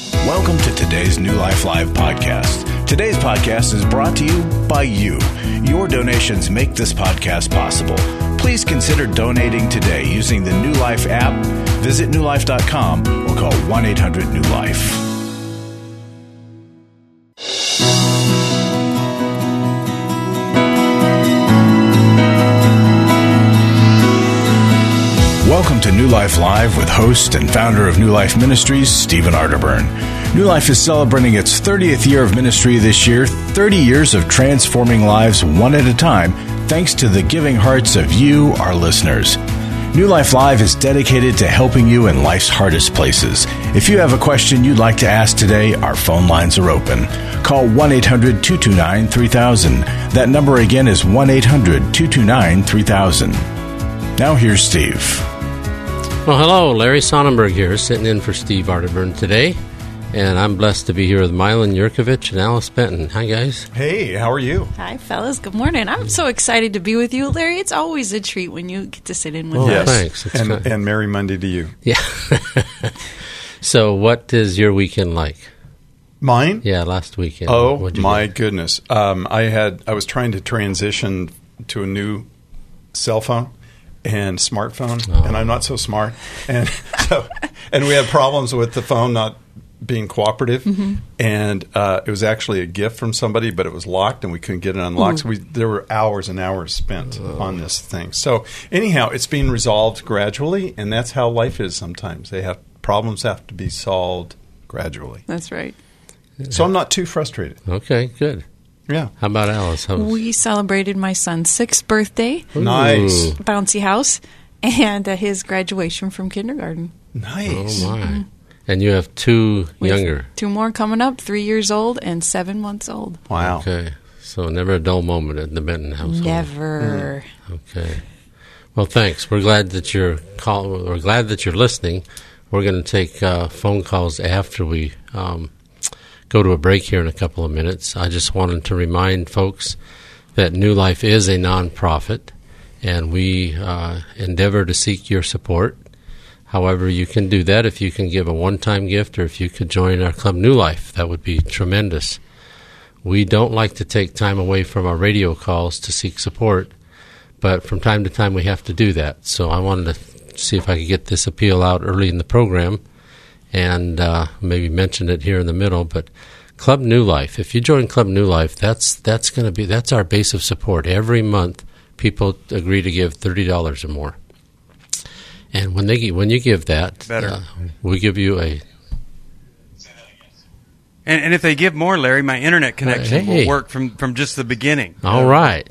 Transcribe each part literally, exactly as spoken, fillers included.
Welcome to today's New Life Live podcast. Today's podcast is brought to you by you. Your donations make this podcast possible. Please consider donating today using the New Life app. Visit new life dot com or call one eight hundred new life. Welcome to New Life Live with host and founder of New Life Ministries, Stephen Arterburn. New Life is celebrating its thirtieth year of ministry this year, thirty years of transforming lives one at a time, thanks to the giving hearts of you, our listeners. New Life Live is dedicated to helping you in life's hardest places. If you have a question you'd like to ask today, our phone lines are open. Call one eight hundred two two nine three thousand. That number again is one eight hundred two two nine three thousand. Now here's Steve. Well, hello, Larry Sonnenberg here, sitting in for Steve Arterburn today, and I'm blessed to be here with Mylon Yurkovich and Alice Benton. Hi, guys. Hey, how are you? Hi, fellas. Good morning. I'm so excited to be with you, Larry. It's always a treat when you get to sit in with oh, us. Yes. Thanks. It's And, fun. and Merry Monday to you. Yeah. So, what is your weekend like? Mine? Yeah, last weekend. Oh, What'd you my get? goodness. Um, I had. I was trying to transition to a new cell phone and smartphone, Oh. and I'm not so smart. And so, and we had problems with the phone not being cooperative. Mm-hmm. And uh, it was actually a gift from somebody, but it was locked, and we couldn't get it unlocked. Ooh. So we, there were hours and hours spent on this thing. So anyhow, it's being resolved gradually, and that's how life is sometimes. They have problems have to be solved gradually. That's right. So I'm not too frustrated. Okay, good. Yeah. How about Alice? How was- We celebrated my son's sixth birthday, Nice. Ooh. bouncy house, and uh, his graduation from kindergarten. Nice. Oh, my. And you have two We have younger. Two more coming up, three years old and seven months old. Wow. Okay. So, never a dull moment at the Benton household. Never. Okay. Well, thanks. We're glad that you're call. We're glad that you're listening. We're going to take uh, phone calls after we um, go to a break here in a couple of minutes. I just wanted to remind folks that New Life is a nonprofit, and we uh, endeavor to seek your support. However, you can do that if you can give a one-time gift, or if you could join our Club New Life. That would be tremendous. We don't like to take time away from our radio calls to seek support, but from time to time we have to do that. So I wanted to see if I could get this appeal out early in the program and uh, maybe mention it here in the middle. But Club New Life, if you join Club New Life, that's that's going to be that's our base of support. Every month, people agree to give thirty dollars or more, and when they gi- when you give that, Better. uh, we give you a And, and if they give more, Larry, my internet connection Hey. will work from, from just the beginning. all right.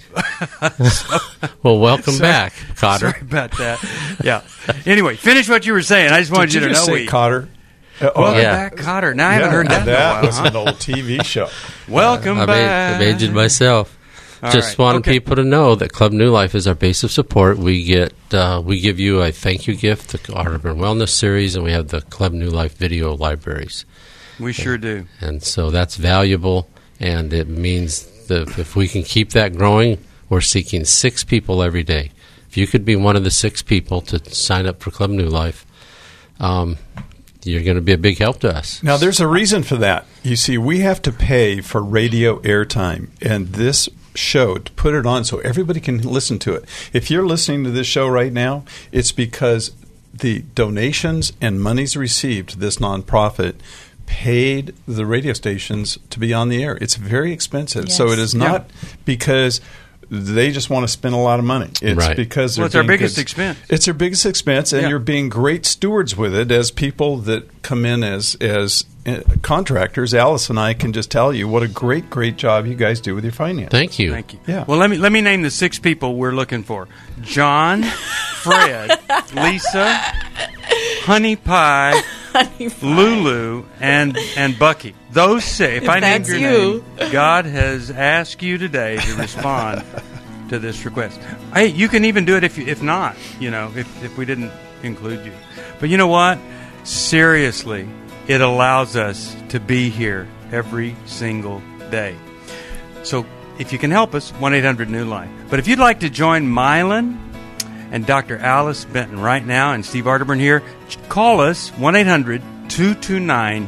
Well, welcome Sorry. back, Cotter. Sorry about that. Yeah. Anyway, finish what you were saying. I just wanted Did you you to just know. say we, Cotter? Uh, oh, Welcome Yeah. back, Cotter. Now I haven't yeah, heard that, that in a while. was huh? an old T V show. Welcome I've, back. I've aged myself. All Just right. wanted Okay. people to know that Club New Life is our base of support. We get uh, we give you a thank you gift, the Arterburn Wellness Series, and we have the Club New Life video libraries. We sure do. And so that's valuable, and it means that if we can keep that growing, we're seeking six people every day. If you could be one of the six people to sign up for Club New Life, um, you're going to be a big help to us. Now, there's a reason for that. You see, we have to pay for radio airtime, and this show, to put it on so everybody can listen to it. If you're listening to this show right now, it's because the donations and monies received to this nonprofit paid the radio stations to be on the air. It's very expensive. Yes. So it is not because they just want to spend a lot of money. It's Right. because they're Well, it's our being biggest good- expense. It's their biggest expense, and Yeah. you're being great stewards with it as people that come in as as uh, contractors. Alice and I can just tell you what a great, great job you guys do with your finance. Thank you. Thank you. Yeah. Well, let me let me name the six people we're looking for: John, Fred, Lisa, Honey Pie, Lulu, and and Bucky. Those six. If, If I named that's your you. name, God has asked you today to respond to this request. Hey, you can even do it if you, if not. You know, if if we didn't include you. But you know what? Seriously, it allows us to be here every single day. So if you can help us, one eight hundred new life. But if you'd like to join Mylon and Doctor Alice Benton right now, and Steve Arterburn here, call us, one eight hundred two two nine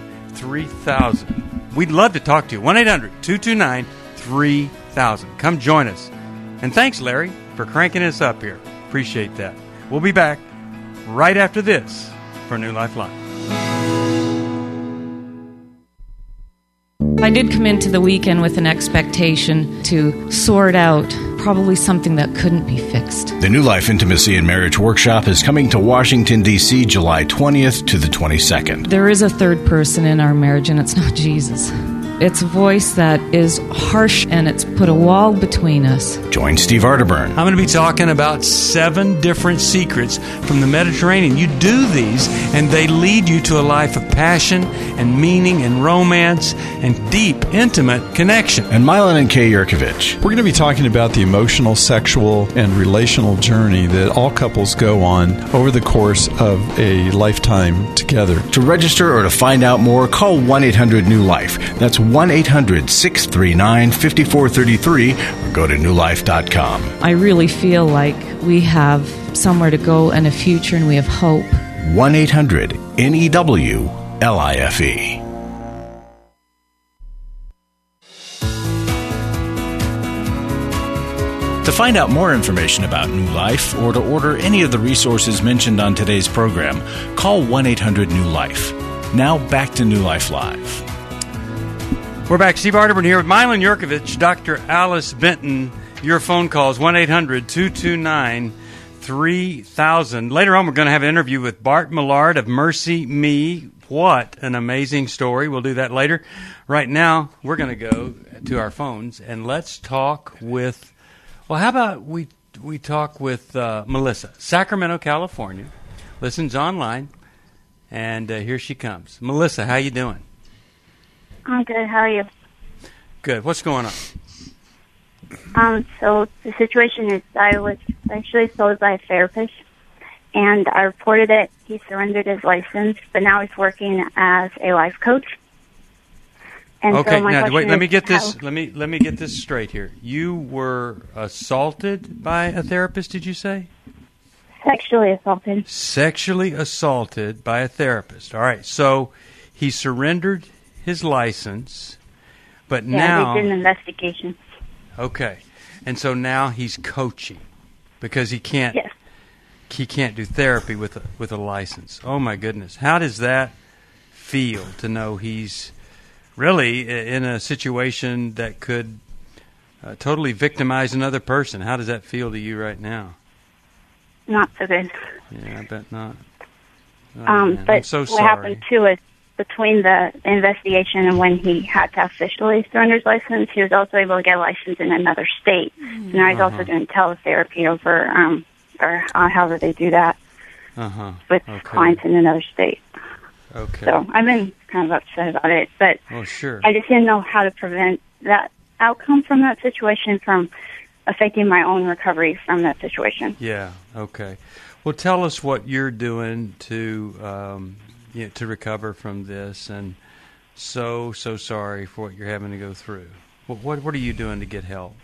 three thousand. We'd love to talk to you. one eight hundred two two nine three thousand. Come join us. And thanks, Larry, for cranking us up here. Appreciate that. We'll be back right after this for New Life Live. I did come into the weekend with an expectation to sort out probably something that couldn't be fixed. The New Life Intimacy and Marriage Workshop is coming to Washington, D C July twentieth to the twenty-second. There is a third person in our marriage, and it's not Jesus. It's a voice that is harsh, and it's put a wall between us. Join Steve Arterburn. I'm going to be talking about seven different secrets from the Mediterranean. You do these, and they lead you to a life of passion and meaning and romance and deep, intimate connection. And Milan and Kay Yurkovich. We're going to be talking about the emotional, sexual, and relational journey that all couples go on over the course of a lifetime together. To register or to find out more, call one eight hundred new life. That's one eight hundred six three nine five four three three or go to new life dot com. I really feel like we have somewhere to go and a future, and we have hope. one eight hundred N E W L I F E. To find out more information about New Life or to order any of the resources mentioned on today's program, call one eight hundred new life. Now back to New Life Live. We're back. Steve Arterburn here with Milan Yurkovich, Doctor Alice Benton. Your phone calls, one eight hundred two two nine three thousand. Later on, we're going to have an interview with Bart Millard of Mercy Me. What an amazing story. We'll do that later. Right now, we're going to go to our phones, and let's talk with, well, how about we we talk with uh, Melissa, Sacramento, California. Listens online, and uh, here she comes. Melissa, how you doing? I'm good. How are you? Good. What's going on? Um, so the situation is I was actually sold by a therapist, and I reported it. He surrendered his license, but now he's working as a life coach. And okay, so my now wait. Let me get how, this. Let me let me get this straight here. You were assaulted by a therapist. Did you say? Sexually assaulted. Sexually assaulted by a therapist. All right. So he surrendered his license, but yeah, now they did an investigation. Okay, and so now he's coaching because he can't. Yes. He can't do therapy with a, with a license. Oh my goodness! How does that feel to know he's really in a situation that could uh, totally victimize another person? How does that feel to you right now? Not so good. Yeah, I bet not. Oh, um, man. but I'm so what sorry. happened too is between the investigation and when he had to officially surrender his license, he was also able to get a license in another state. Mm-hmm. So now he's uh-huh. also doing teletherapy over, um, or uh, however they do that, uh-huh. with okay. clients in another state. Okay. So I've been kind of upset about it, but oh, sure. I just didn't know how to prevent that outcome from that situation from affecting my own recovery from that situation. Yeah, okay. Well, tell us what you're doing to um, you know, to recover from this, and so, so sorry for what you're having to go through. What What, what are you doing to get help?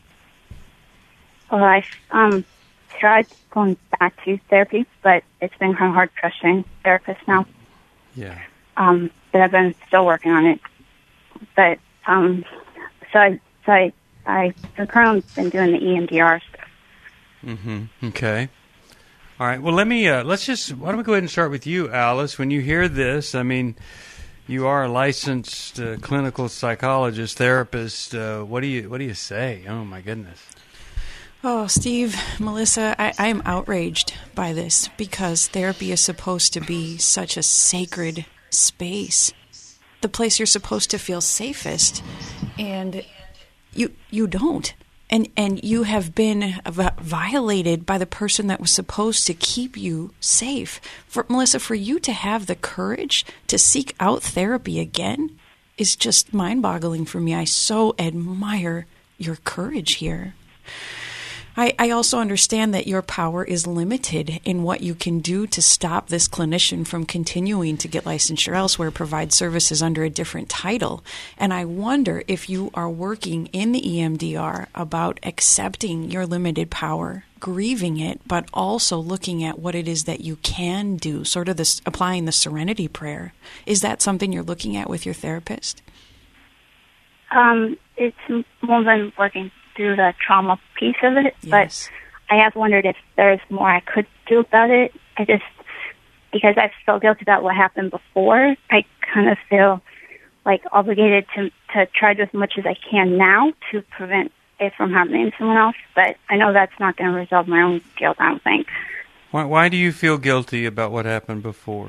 Well, I've um, tried going back to therapy, but it's been kind of hard trusting therapists now. Yeah. Um, but I've been still working on it. But um, so I, so I, I've currently been doing the E M D R stuff. Mm-hmm. Okay. All right. Well, let me. Uh, let's just. Why don't we go ahead and start with you, Alice? When you hear this, I mean, you are a licensed uh, clinical psychologist, therapist. Uh, what do you What do you say? Oh my goodness. Oh, Steve, Melissa, I, I am outraged by this because therapy is supposed to be such a sacred space, the place you're supposed to feel safest, and you you don't. And and you have been violated by the person that was supposed to keep you safe. For Melissa, for you to have the courage to seek out therapy again is just mind-boggling for me. I so admire your courage here. I, I also understand that your power is limited in what you can do to stop this clinician from continuing to get licensure elsewhere, provide services under a different title. And I wonder if you are working in the E M D R about accepting your limited power, grieving it, but also looking at what it is that you can do, sort of this applying the serenity prayer. Is that something you're looking at with your therapist? Um, it's more than working through the trauma piece of it, Yes. but I have wondered if there's more I could do about it. I just, because I feel guilty about what happened before, I kind of feel like obligated to to try to do as much as I can now to prevent it from happening to someone else, but I know that's not going to resolve my own guilt, I don't think. Why, why do you feel guilty about what happened before?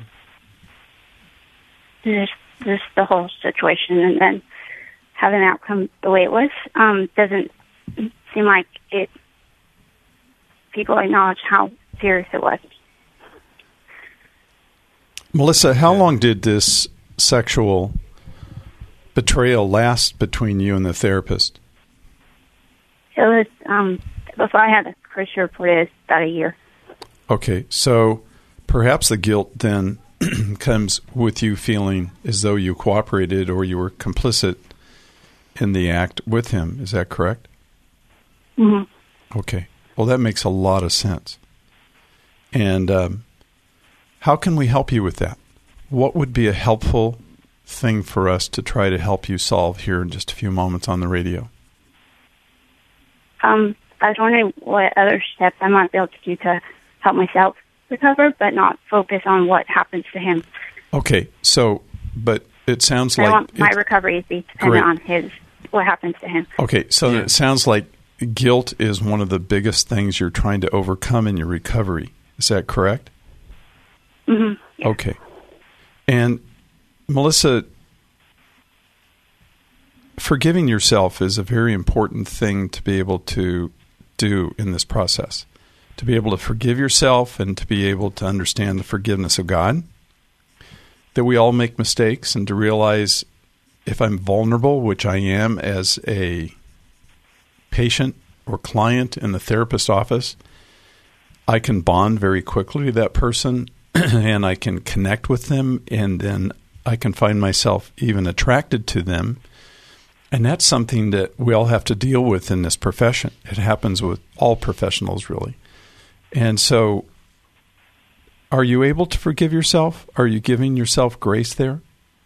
Just, just the whole situation, and then having the outcome the way it was um, doesn't seem like it. People acknowledge how serious it was. Melissa, how long did this sexual betrayal last between you and the therapist? It was, um, before I had the Christian report, it was about a year. Okay, so perhaps the guilt then comes with you feeling as though you cooperated or you were complicit in the act with him. Is that correct? Mm-hmm. Okay. Well, that makes a lot of sense. And um, how can we help you with that? What would be a helpful thing for us to try to help you solve here in just a few moments on the radio? Um, I was wondering what other steps I might be able to do to help myself recover, but not focus on what happens to him. Okay, so, but it sounds I like... want my it, recovery to be dependent great. on his, what happens to him. Okay, so Yeah. it sounds like guilt is one of the biggest things you're trying to overcome in your recovery. Is that correct? Mm-hmm. Yeah. Okay. And Melissa, forgiving yourself is a very important thing to be able to do in this process. To be able to forgive yourself and to be able to understand the forgiveness of God. That we all make mistakes, and to realize if I'm vulnerable, which I am as a patient or client in the therapist office, I can bond very quickly to that person and I can connect with them, and then I can find myself even attracted to them. And that's something that we all have to deal with in this profession. It happens with all professionals, really. And so, are you able to forgive yourself? Are you giving yourself grace there?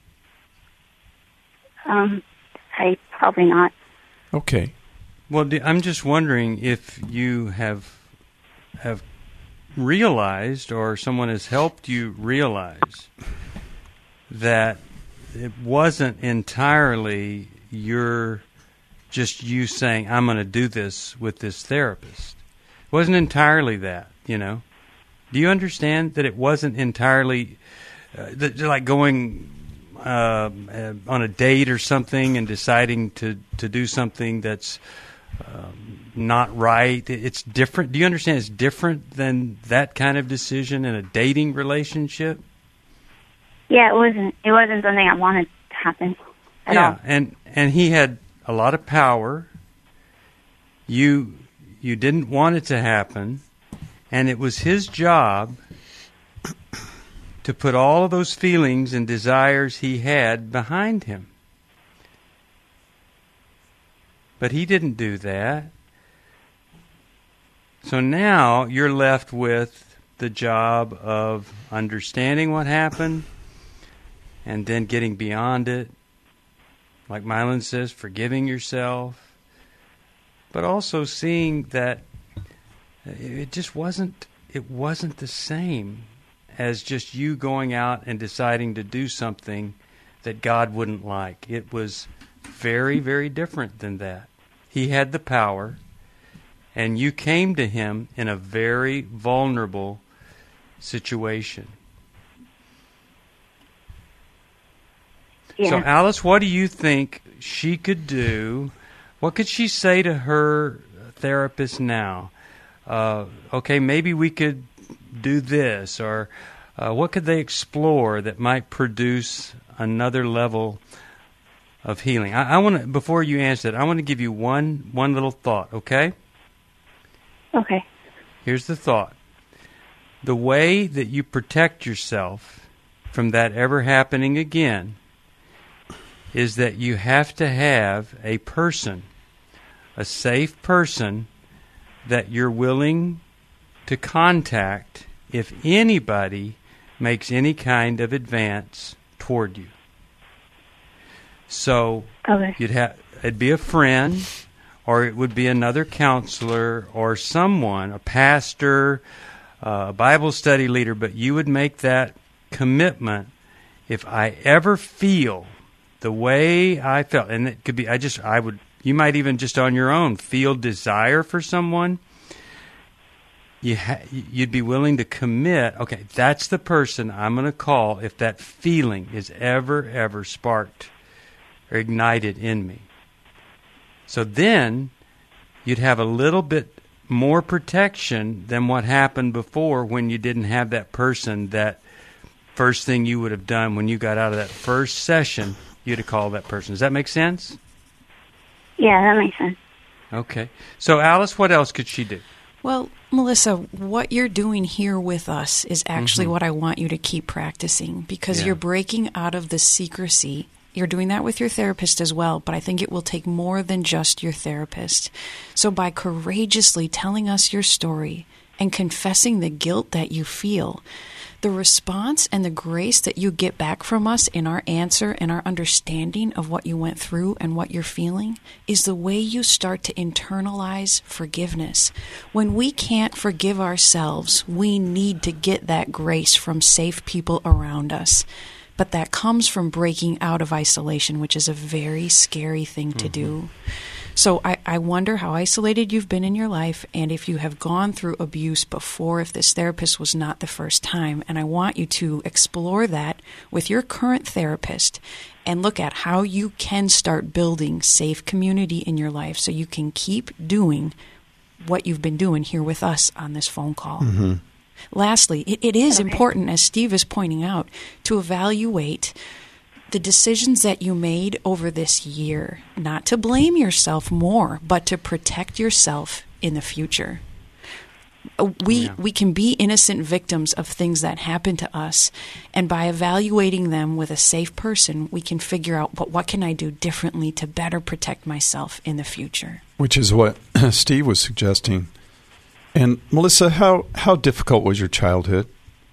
Um, I probably not. Okay. Well, d- I'm just wondering if you have have realized, or someone has helped you realize, that it wasn't entirely your just you saying, I'm going to do this with this therapist. It wasn't entirely that, you know. Do you understand that it wasn't entirely uh, that, like going uh, uh, on a date or something and deciding to, to do something that's um, not right? It's different. Do you understand it's different than that kind of decision in a dating relationship? Yeah, it wasn't. It wasn't something I wanted to happen at yeah, all. and and he had a lot of power. You you didn't want it to happen, and it was his job to put all of those feelings and desires he had behind him. But he didn't do that. So now you're left with the job of understanding what happened and then getting beyond it. Like Mylon says, forgiving yourself, but also seeing that it just wasn't it wasn't the same as just you going out and deciding to do something that God wouldn't like. It was very, very different than that. He had the power, and you came to him in a very vulnerable situation. Yeah. So, Alice, what do you think she could do? What could she say to her therapist now? Uh, okay, maybe we could do this, or uh, what could they explore that might produce another level of healing? I, I want to, before you answer that, I want to give you one one little thought. Okay, Okay. Here's the thought. The way that you protect yourself from that ever happening again is that you have to have a person, a safe person that you're willing to contact if anybody makes any kind of advance toward you. So Okay. you'd have it'd be a friend, or it would be another counselor, or someone, a pastor, uh, a Bible study leader. But you would make that commitment. If I ever feel the way I felt, and it could be, I just, I would, you might even just on your own feel desire for someone. You ha- you'd be willing to commit. Okay, that's the person I'm going to call if that feeling is ever, ever sparked or ignited in me. So then you'd have a little bit more protection than what happened before when you didn't have that person. That first thing you would have done when you got out of that first session, you'd have called that person. Does that make sense? Yeah, that makes sense. Okay. So Alice, what else could she do? Well, Melissa, what you're doing here with us is actually Mm-hmm. what I want you to keep practicing, because Yeah. you're breaking out of the secrecy. You're doing that with your therapist as well, but I think it will take more than just your therapist. So by courageously telling us your story and confessing the guilt that you feel, the response and the grace that you get back from us in our answer and our understanding of what you went through and what you're feeling is the way you start to internalize forgiveness. When we can't forgive ourselves, we need to get that grace from safe people around us. But that comes from breaking out of isolation, which is a very scary thing to do. So I, I wonder how isolated you've been in your life, and if you have gone through abuse before, if this therapist was not the first time. And I want you to explore that with your current therapist and look at how you can start building safe community in your life so you can keep doing what you've been doing here with us on this phone call. Mm-hmm. Lastly, it, it is Okay. important, as Steve is pointing out, to evaluate the decisions that you made over this year, not to blame yourself more, but to protect yourself in the future. We Yeah. we can be innocent victims of things that happen to us, and by evaluating them with a safe person, we can figure out what, what can I do differently to better protect myself in the future. Which is what Steve was suggesting. And Melissa, how, how difficult was your childhood?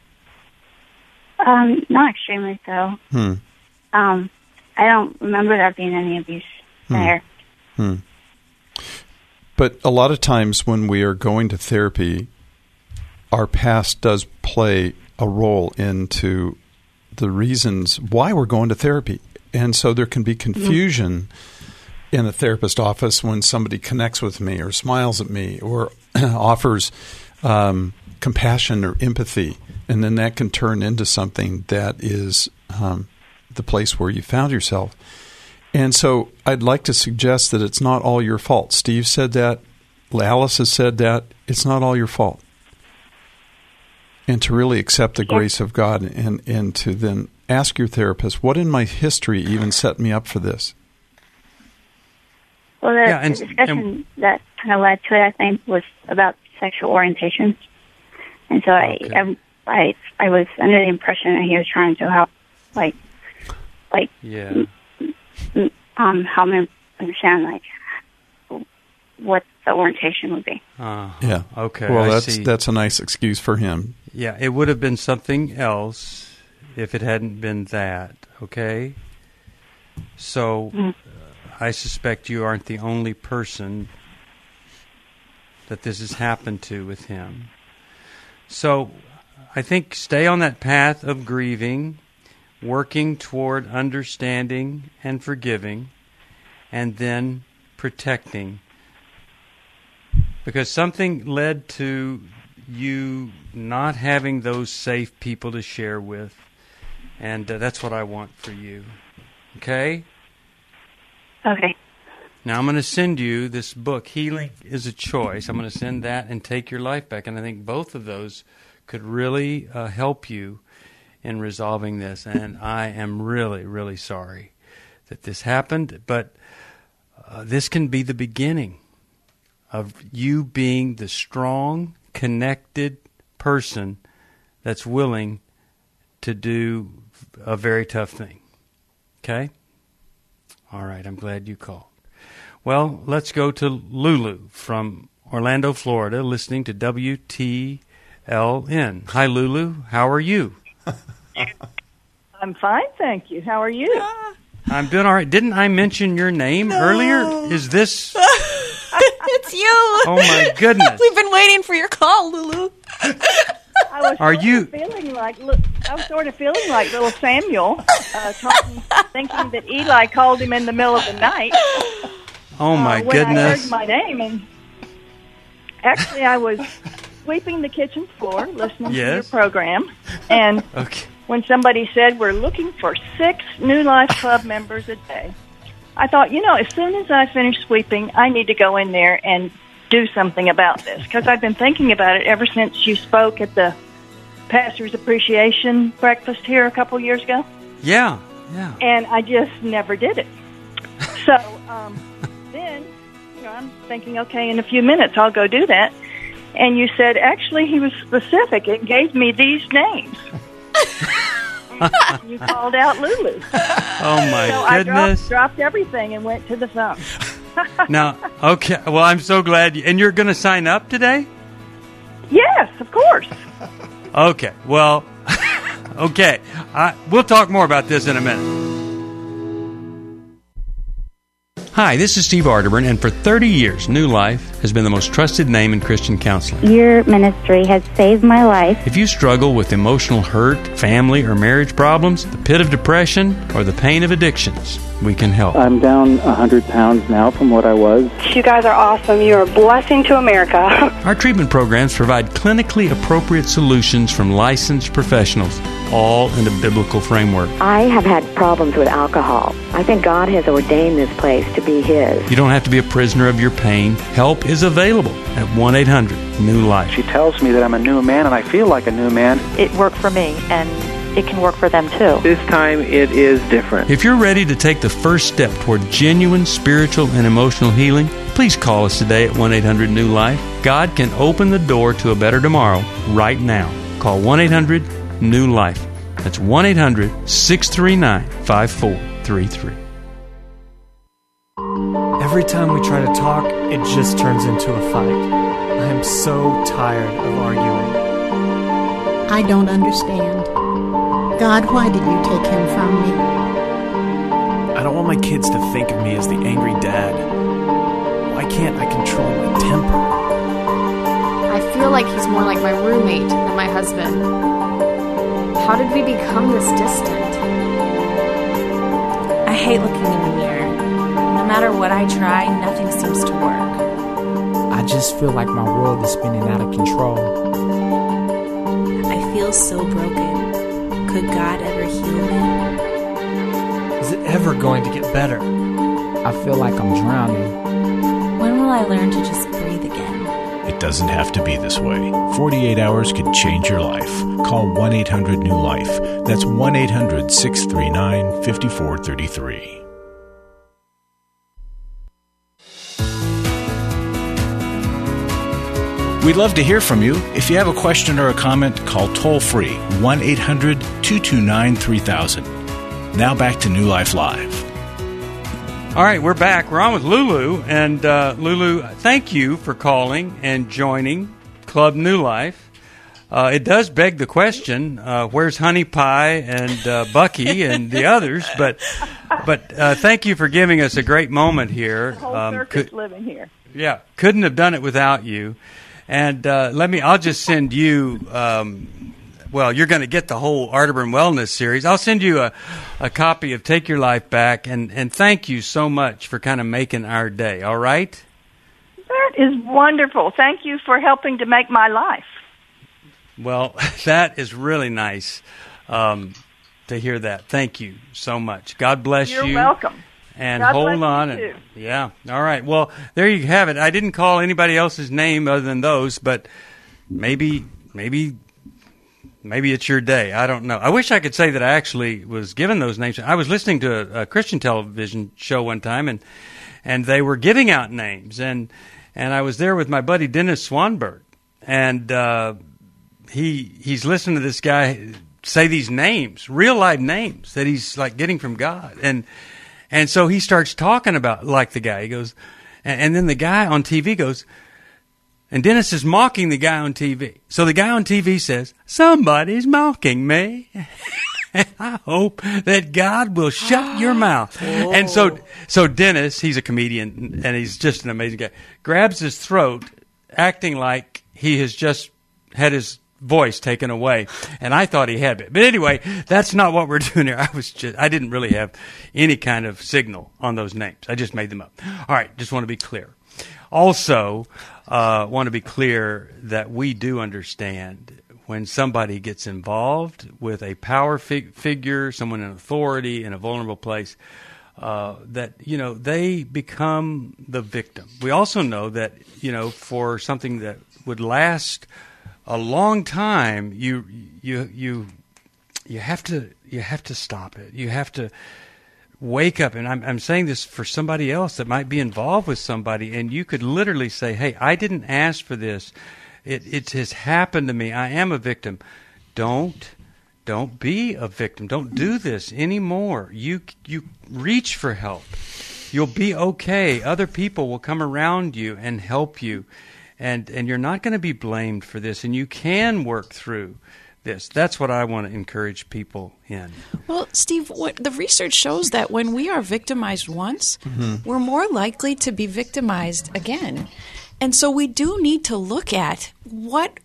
Um, not extremely so. Hmm. Um, I don't remember there being any abuse there. Hmm. But a lot of times when we are going to therapy, our past does play a role into the reasons why we're going to therapy. And so there can be confusion in a therapist office when somebody connects with me or smiles at me or offers um, compassion or empathy. And then that can turn into something that is um, the place where you found yourself. And so I'd like to suggest that it's not all your fault. Steve said that. Alice has said that. It's not all your fault. And to really accept the Yeah. grace of God and, and to then ask your therapist, what in my history even set me up for this? Well, the, Yeah, and- the discussion and- that kind of led to it, I think, was about sexual orientation. And so Okay. I, I, I, I was under the impression that he was trying to help, like, like, Yeah. m- um, help me understand, like, what the orientation would be. Uh, Yeah. Okay. Well, I that's see. that's a nice excuse for him. Yeah, it would have been something else if it hadn't been that, okay? So Mm. I suspect you aren't the only person that this has happened to with him. So I think stay on that path of grieving, working toward understanding and forgiving, and then protecting. Because something led to you not having those safe people to share with. And uh, that's what I want for you. Okay? Okay. Now I'm going to send you this book, Healing is a Choice. I'm going to send that and Take Your Life Back. And I think both of those could really uh, help you in resolving this. And I am really, really sorry that this happened. But uh, this can be the beginning of you being the strong, connected person that's willing to do a very tough thing. Okay? All right, I'm glad you called. Well, let's go to Lulu from Orlando, Florida, listening to W T L N. Hi, Lulu. How are you? I'm fine, thank you. How are you? I'm doing all right. Didn't I mention your name no. earlier? Is this... It's you. Oh, my goodness. We've been waiting for your call, Lulu. I was Are sort you... of feeling like I was sort of feeling like little Samuel, uh, talking, thinking that Eli called him in the middle of the night. Oh my uh, when goodness! I heard my name, and actually I was sweeping the kitchen floor, listening yes. to your program, and okay. when somebody said we're looking for six New Life Club members a day, I thought, you know, as soon as I finish sweeping, I need to go in there and do something about this, because I've been thinking about it ever since you spoke at the Pastor's Appreciation Breakfast here a couple years ago. Yeah, yeah. And I just never did it. So um, then, you know, I'm thinking, okay, in a few minutes I'll go do that. And you said, actually, he was specific. It gave me these names. You called out Lulu. Oh, my so goodness. I dropped, dropped everything and went to the phone. Now, okay, well, I'm so glad. You, and you're going to sign up today? Yes, of course. Okay, well, okay. I, we'll talk more about this in a minute. Hi, this is Steve Arterburn, and for thirty years, New Life has been the most trusted name in Christian counseling. Your ministry has saved my life. If you struggle with emotional hurt, family or marriage problems, the pit of depression, or the pain of addictions, we can help. I'm down one hundred pounds now from what I was. You guys are awesome. You're a blessing to America. Our treatment programs provide clinically appropriate solutions from licensed professionals, all in a biblical framework. I have had problems with alcohol. I think God has ordained this place to be His. You don't have to be a prisoner of your pain. Help is available at one eight hundred new life. She tells me that I'm a new man, and I feel like a new man. It worked for me, and it can work for them too. This time it is different. If you're ready to take the first step toward genuine spiritual and emotional healing, please call us today at one eight hundred new life. God can open the door to a better tomorrow right now. Call one eight hundred new life. That's one eight hundred six three nine five four three three. Every time we try to talk, it just turns into a fight. I am so tired of arguing. I don't understand. God, why did you take him from me? I don't want my kids to think of me as the angry dad. Why can't I control my temper? I feel like he's more like my roommate than my husband. How did we become this distant? I hate looking in the mirror. No matter what I try, nothing seems to work. I just feel like my world is spinning out of control. I feel so broken. Could God ever heal me? Is it ever going to get better? I feel like I'm drowning. When will I learn to just breathe again? It doesn't have to be this way. forty-eight hours could change your life. Call one eight hundred new life. That's one eight hundred six three nine five four three three. We'd love to hear from you. If you have a question or a comment, call toll-free one eight hundred two two nine three thousand. Now back to New Life Live. All right, we're back. We're on with Lulu. And uh, Lulu, thank you for calling and joining Club New Life. Uh, it does beg the question, uh, where's Honey Pie and uh, Bucky and the others? But but uh, thank you for giving us a great moment here. The whole um, circus could, living here. Yeah, couldn't have done it without you. And uh, let me, I'll just send you, um, well, you're going to get the whole Arterburn Wellness series. I'll send you a, a copy of Take Your Life Back, and, and thank you so much for kind of making our day, all right? That is wonderful. Thank you for helping to make my life. Well, that is really nice um, to hear that. Thank you so much. God bless You're you. You're welcome. And God hold on. You too. And, yeah. All right. Well, there you have it. I didn't call anybody else's name other than those, but maybe, maybe, maybe it's your day. I don't know. I wish I could say that I actually was given those names. I was listening to a, a Christian television show one time, and and they were giving out names, and and I was there with my buddy Dennis Swanberg, and uh, he he's listening to this guy say these names, real life names that he's like getting from God, and and so he starts talking about like the guy. He goes, and, and then the guy on T V goes, and Dennis is mocking the guy on T V. So the guy on T V says, "Somebody's mocking me." I hope that God will shut your mouth. Oh. And so, so Dennis, he's a comedian and he's just an amazing guy, grabs his throat, acting like he has just had his voice taken away. And I thought he had it. But anyway, that's not what we're doing here. I was just, I didn't really have any kind of signal on those names. I just made them up. All right. Just want to be clear. Also, uh, want to be clear that we do understand when somebody gets involved with a power fig- figure, someone in authority in a vulnerable place, uh, that, you know, they become the victim. We also know that, you know, for something that would last a long time, you you you you have to you have to stop it. You have to wake up. And I'm I'm saying this for somebody else that might be involved with somebody, and you could literally say, "Hey, I didn't ask for this. It, it has happened to me. I am a victim." Don't, don't be a victim. Don't do this anymore. You, you reach for help. You'll be okay. Other people will come around you and help you, and and you're not going to be blamed for this. And you can work through this. That's what I want to encourage people in. Well, Steve, what the research shows that when we are victimized once, mm-hmm. we're more likely to be victimized again. And so we do need to look at what,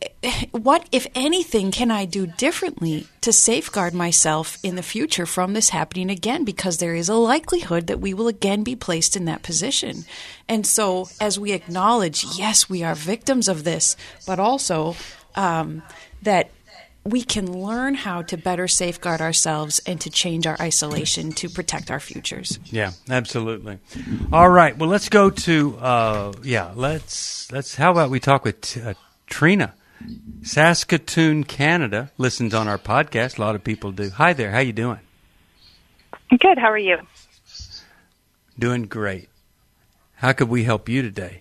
what, if anything, can I do differently to safeguard myself in the future from this happening again? Because there is a likelihood that we will again be placed in that position. And so as we acknowledge, yes, we are victims of this, but also um, that we can learn how to better safeguard ourselves and to change our isolation to protect our futures. Yeah, absolutely. All right. Well, let's go to uh, yeah. Let's let's. How about we talk with uh, Trina, Saskatoon, Canada. Listens on our podcast. A lot of people do. Hi there. How you doing? Good. How are you? Doing great. How could we help you today?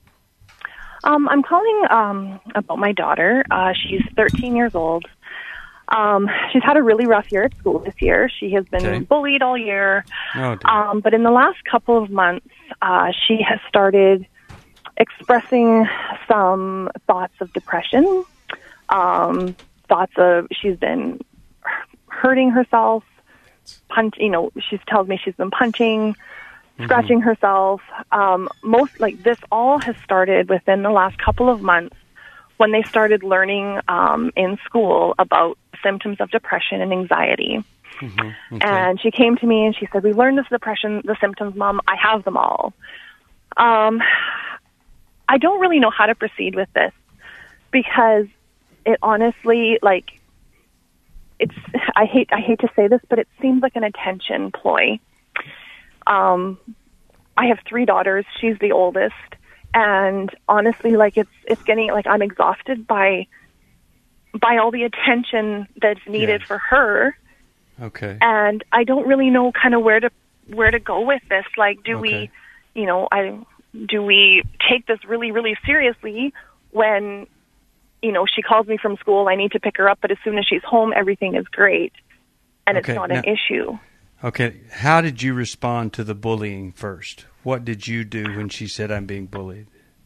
Um, I'm calling um, about my daughter. Uh, she's thirteen years old. Um, she's had a really rough year at school this year. She has been okay. bullied all year. Oh, um, but in the last couple of months, uh, she has started expressing some thoughts of depression, um, thoughts of she's been hurting herself, punch. You know, she tells me she's been punching, scratching mm-hmm. herself. Um, most like this all has started within the last couple of months when they started learning um, in school about symptoms of depression and anxiety. Mm-hmm. Okay. And she came to me and she said, "We learned this depression, the symptoms, Mom. I have them all." Um, I don't really know how to proceed with this because it honestly, like, it's. I hate. I hate to say this, but it seems like an attention ploy. Um, I have three daughters. She's the oldest. And honestly, like it's, it's getting, like I'm exhausted by, by all the attention that's needed yes. for her. Okay. And I don't really know kind of where to, where to go with this. Like, do okay. we, you know, I, do we take this really, really seriously when, you know, she calls me from school, I need to pick her up, but as soon as she's home, everything is great. And okay. it's not now, an issue. Okay. How did you respond to the bullying first? What did you do when she said, "I'm being bullied"?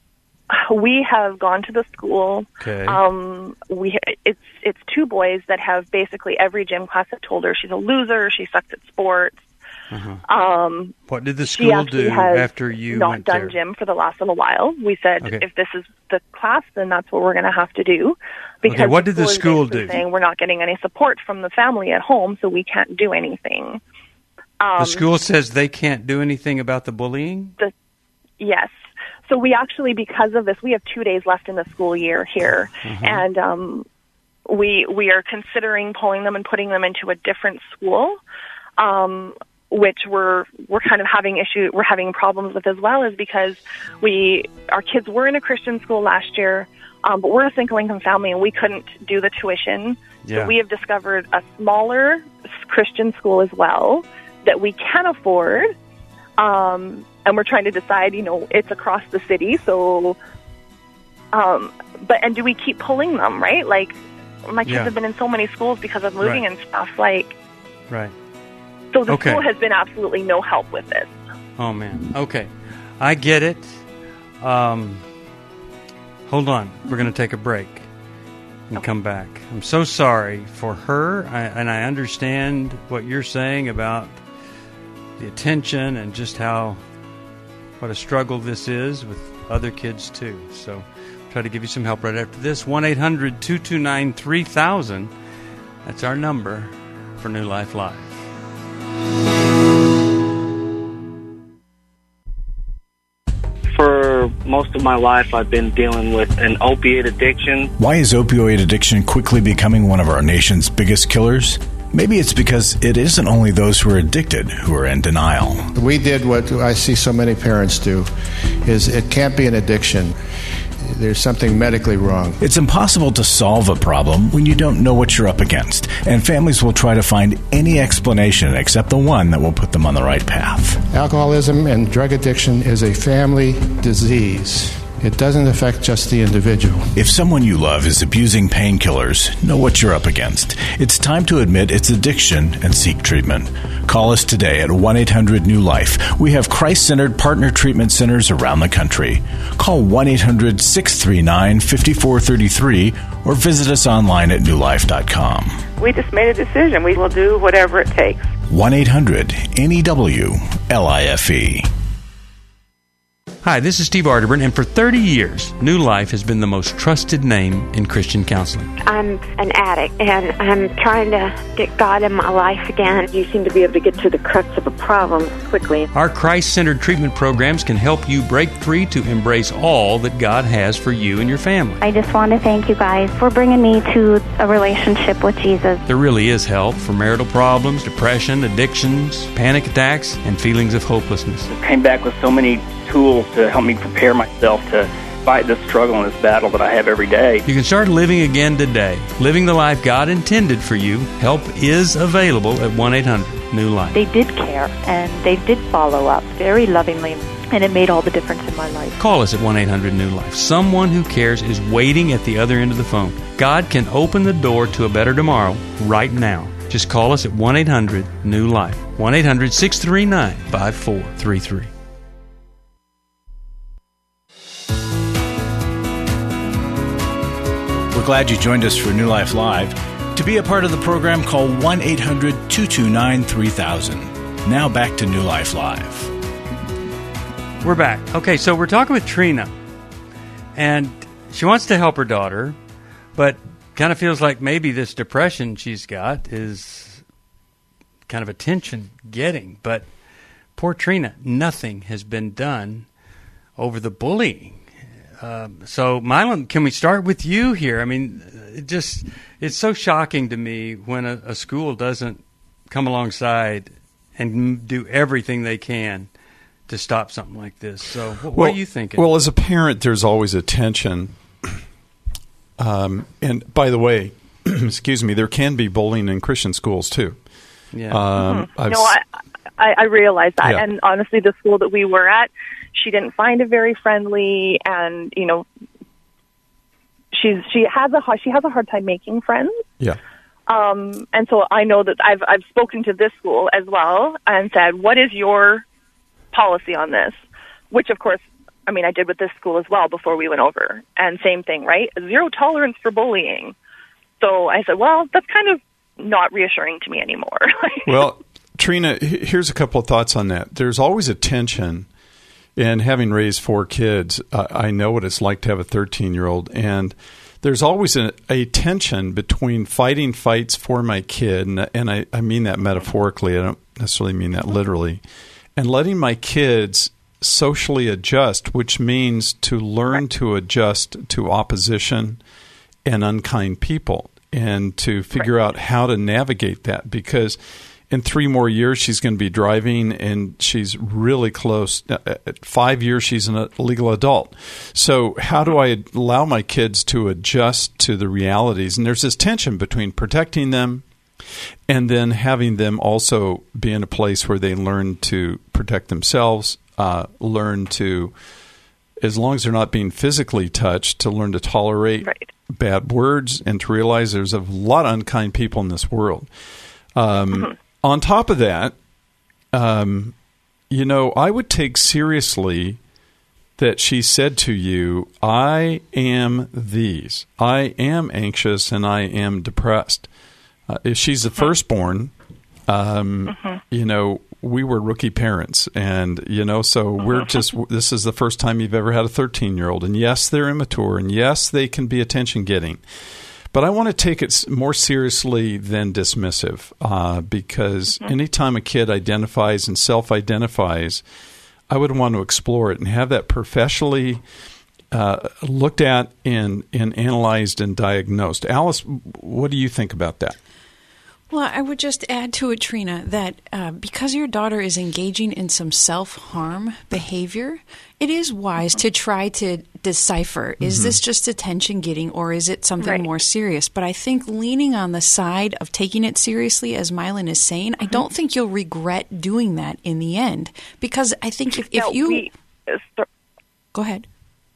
We have gone to the school. Okay. Um, we it's it's two boys that have basically every gym class have told her she's a loser, she sucks at sports. Uh-huh. Um, what did the school do after you not went done there? Gym for the last little while? We said okay. if this is the class, then that's what we're going to have to do. Because okay. What the did the school do? Saying we're not getting any support from the family at home, so we can't do anything. Um, the school says they can't do anything about the bullying? The, yes. So we actually, because of this, we have two days left in the school year here. Uh-huh. And um, we we are considering pulling them and putting them into a different school, um, which we're we're kind of having issue we're having problems with as well, is because we our kids were in a Christian school last year, um, but we're a single income family and we couldn't do the tuition. Yeah. So we have discovered a smaller Christian school as well that we can afford, um, and we're trying to decide, you know, it's across the city, so, um, but, and do we keep pulling them, right? Like, my kids Yeah. have been in so many schools because of moving Right. and stuff, like, Right. so the Okay. school has been absolutely no help with this. Oh, man. Okay. I get it. Um, hold on. We're going to take a break and come back. I'm so sorry for her, I, and I understand what you're saying about the attention and just how, what a struggle this is with other kids, too. So try to give you some help right after this. one eight hundred two two nine three thousand. That's our number for New Life Live. For most of my life, I've been dealing with an opiate addiction. Why is opioid addiction quickly becoming one of our nation's biggest killers? Maybe it's because it isn't only those who are addicted who are in denial. We did what I see so many parents do, is it can't be an addiction. There's something medically wrong. It's impossible to solve a problem when you don't know what you're up against, and families will try to find any explanation except the one that will put them on the right path. Alcoholism and drug addiction is a family disease. It doesn't affect just the individual. If someone you love is abusing painkillers, know what you're up against. It's time to admit it's addiction and seek treatment. Call us today at one eight hundred new life. We have Christ-centered partner treatment centers around the country. Call one eight hundred six three nine five four three three or visit us online at new life dot com. We just made a decision. We will do whatever it takes. one eight hundred N E W L I F E. Hi, this is Steve Arterburn, and for thirty years, New Life has been the most trusted name in Christian counseling. I'm an addict, and I'm trying to get God in my life again. You seem to be able to get to the crux of a problem quickly. Our Christ-centered treatment programs can help you break free to embrace all that God has for you and your family. I just want to thank you guys for bringing me to a relationship with Jesus. There really is help for marital problems, depression, addictions, panic attacks, and feelings of hopelessness. Came back with so many tools to help me prepare myself to fight this struggle and this battle that I have every day. You can start living again today, living the life God intended for you. Help is available at one eight hundred new life. They did care, and they did follow up very lovingly, and it made all the difference in my life. Call us at one eight hundred new life. Someone who cares is waiting at the other end of the phone. God can open the door to a better tomorrow right now. Just call us at one eight hundred new life. one eight hundred six three nine five four three three. We're glad you joined us for New Life Live. To be a part of the program, call one eight hundred two two nine three thousand. Now back to New Life Live. We're back. Okay, so we're talking with Trina, and she wants to help her daughter, but kind of feels like maybe this depression she's got is kind of attention getting. But poor Trina, nothing has been done over the bullying. Um, so, Mylon, can we start with you here? I mean, it just it's so shocking to me when a, a school doesn't come alongside and do everything they can to stop something like this. So, what, well, what are you thinking? Well, as a parent, there's always a tension. Um, and by the way, excuse me, there can be bullying in Christian schools too. Yeah. Um, Mm-hmm. No, I, I, I realize that. Yeah. And honestly, the school that we were at, she didn't find it very friendly, and you know, she's she has a hard, she has a hard time making friends. Yeah. Um, and so I know that I've I've spoken to this school as well and said, what is your policy on this? Which, of course, I mean, I did with this school as well before we went over. And same thing, right? Zero tolerance for bullying. So I said, well, that's kind of not reassuring to me anymore. Well, Trina, here's a couple of thoughts on that. There's always a tension. And having raised four kids, uh, I know what it's like to have a thirteen-year-old. And there's always a, a tension between fighting fights for my kid, and, and I, I mean that metaphorically. I don't necessarily mean that literally. And letting my kids socially adjust, which means to learn to adjust to opposition and unkind people, and to figure out how to navigate that. Because in three more years, she's going to be driving, and she's really close. At five years, she's a legal adult. So how do I allow my kids to adjust to the realities? And there's this tension between protecting them and then having them also be in a place where they learn to protect themselves, uh, learn to, as long as they're not being physically touched, to learn to tolerate right. bad words and to realize there's a lot of unkind people in this world. Um, mm-hmm. On top of that, um, you know, I would take seriously that she said to you, I am these. I am anxious and I am depressed. Uh, if she's the firstborn, um, mm-hmm. you know, we were rookie parents. And, you know, so we're just, this is the first time you've ever had a thirteen-year-old. And yes, they're immature. And yes, they can be attention-getting. But I want to take it more seriously than dismissive uh, because mm-hmm. anytime a kid identifies and self-identifies, I would want to explore it and have that professionally uh, looked at and, and analyzed and diagnosed. Alice, what do you think about that? Well, I would just add to it, Trina, that uh, because your daughter is engaging in some self-harm behavior, it is wise to try to decipher, is mm-hmm. this just attention-getting or is it something right. more serious? But I think leaning on the side of taking it seriously, as Mylon is saying, mm-hmm. I don't think you'll regret doing that in the end. Because I think if, if no, you... We, uh, Go ahead.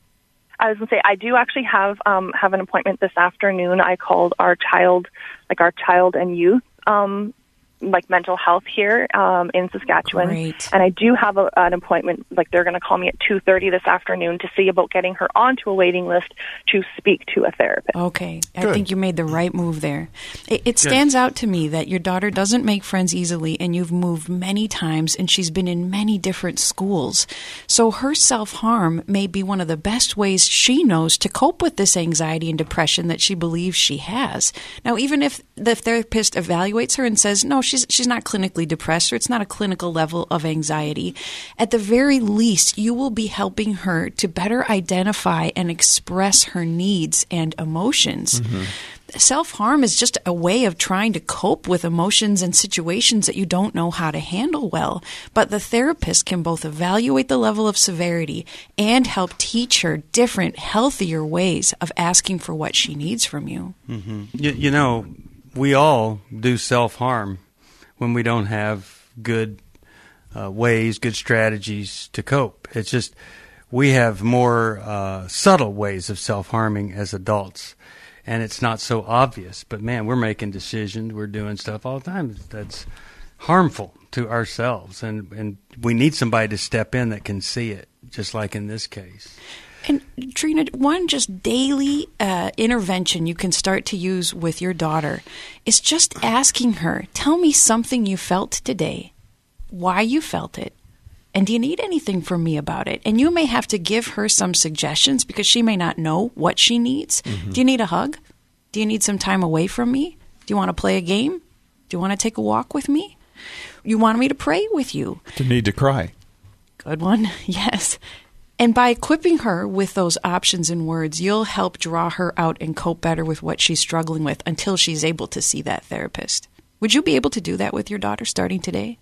I was going to say, I do actually have um, have an appointment this afternoon. I called our child, like our child and youth, um, like mental health here um, in Saskatchewan. Great. And I do have a, an appointment, like they're going to call me at two thirty this afternoon to see about getting her onto a waiting list to speak to a therapist. Okay. Good. I think you made the right move there. It, it stands out to me that your daughter doesn't make friends easily and you've moved many times and she's been in many different schools. So her self-harm may be one of the best ways she knows to cope with this anxiety and depression that she believes she has. Now, even if the therapist evaluates her and says, no, she's she's not clinically depressed or it's not a clinical level of anxiety, at the very least, you will be helping her to better identify and express her needs and emotions. Mm-hmm. Self-harm is just a way of trying to cope with emotions and situations that you don't know how to handle well. But the therapist can both evaluate the level of severity and help teach her different, healthier ways of asking for what she needs from you. Mm-hmm. You, you know, we all do self-harm when we don't have good uh, ways, good strategies to cope. It's just we have more uh, subtle ways of self-harming as adults, and it's not so obvious. But, man, we're making decisions. We're doing stuff all the time that's harmful to ourselves, and, and we need somebody to step in that can see it, just like in this case. And, Trina, one just daily uh, intervention you can start to use with your daughter is just asking her, tell me something you felt today, why you felt it, and do you need anything from me about it? And you may have to give her some suggestions because she may not know what she needs. Mm-hmm. Do you need a hug? Do you need some time away from me? Do you want to play a game? Do you want to take a walk with me? You want me to pray with you? Do you need to cry? Good one, yes. And by equipping her with those options and words, you'll help draw her out and cope better with what she's struggling with until she's able to see that therapist. Would you be able to do that with your daughter starting today?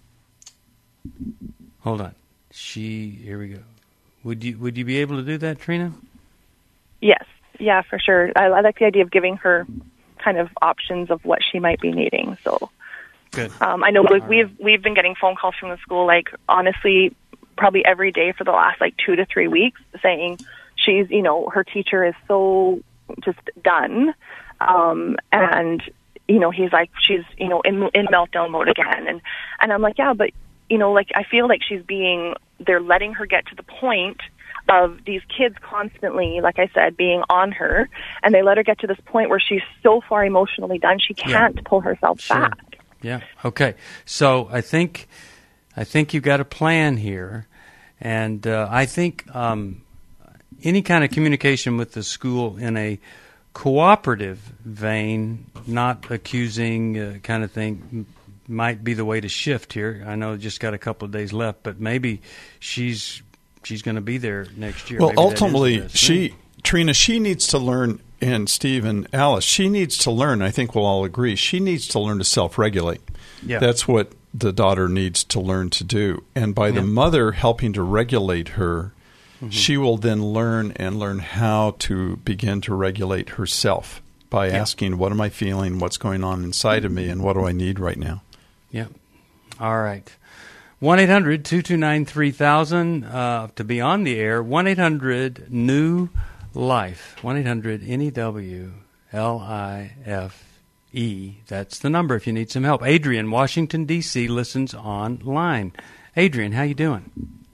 Hold on. She, here we go. Would you would you be able to do that, Trina? Yes. Yeah, for sure. I, I like the idea of giving her kind of options of what she might be needing. So good. Um, I know like, we've we've been getting phone calls from the school, like, honestly, probably every day for the last like two to three weeks saying she's, you know, her teacher is so just done. Um, and, you know, he's like, she's, you know, in, in meltdown mode again. And, and I'm like, yeah, but, you know, like, I feel like she's being, they're letting her get to the point of these kids constantly, like I said, being on her. And they let her get to this point where she's so far emotionally done, she can't yeah. pull herself sure. back. Yeah. Okay. So I think, I think you've got a plan here, and uh, I think um, any kind of communication with the school in a cooperative vein, not accusing uh, kind of thing, might be the way to shift here. I know just got a couple of days left, but maybe she's she's going to be there next year. Well, maybe ultimately, she Trina, she needs to learn, and Steve and Alice, she needs to learn. I think we'll all agree. She needs to learn to self-regulate. Yeah. That's what the daughter needs to learn to do. And by the yeah. mother helping to regulate her, mm-hmm. she will then learn and learn how to begin to regulate herself by yeah. asking, what am I feeling? What's going on inside of me? And what do I need right now? Yeah. All right. one eight hundred two two nine three thousand uh, to be on the air. one eight hundred new life. one eight hundred N E W L I F E. That's the number if you need some help. Adrian, Washington, D C, listens online. Adrian, how you doing?